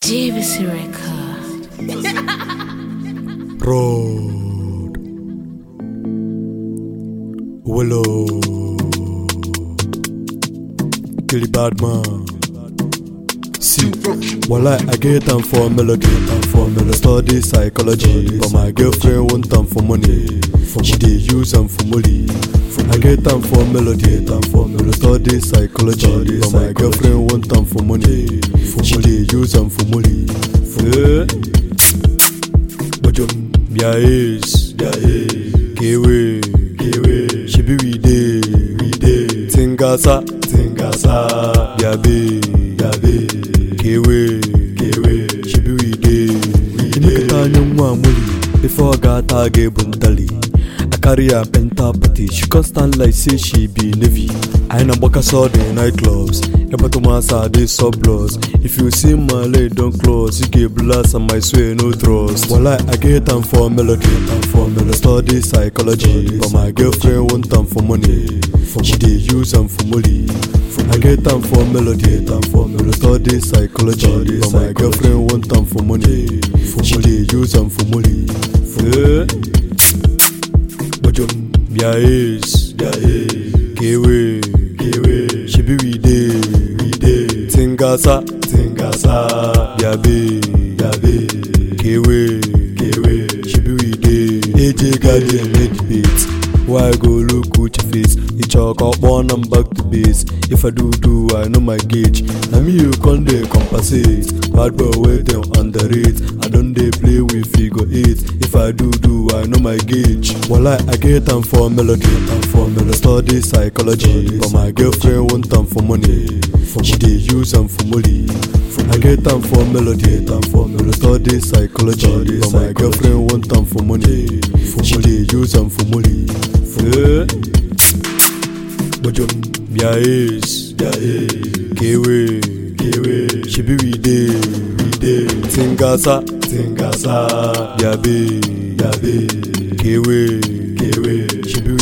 JVC Record. Road Willow Killy Badman. See, while I get time for melody, study psychology, but my girlfriend want time for money. She dey use them for money. I get time for melody, study psychology, but my girlfriend want time for money. She dey use them for money. But you, Kiwi, she be we day, Tingasa, Yabe, Kiwi, she be we day. Before I got a gay buntali, I carry a pentapathy. She constant like say she be navy. I ain't a boca saw the nightclubs. Epatomas they sublots. If you see my leg don't close, you get blast and my swear no trust. While I get time for melody, study psychology, but my girlfriend want time for money. She dey use them for money. I get time for melody, study psychology, but my girlfriend want time for money. She dey use them for money. But you, Kiwi, she be we day, Tingasa, Yabe, Kiwi, she be we day. AJ Guardian made beats. Why go look Gucci face? You chalk up one and back to base. If I do, I know my gauge. Now me you can't dey compensate. Bad boy wait them underrate. I don't dey play with figure 8. If I do, I know my gauge. While I get time for melody, study psychology, but my girlfriend want time for money. She dey use them for money. I get time for melody, study psychology, but my girlfriend want time for money. She dey use them for money. But you, Kiwi, she be we day, Tingasa, Yabe, Kiwi, she be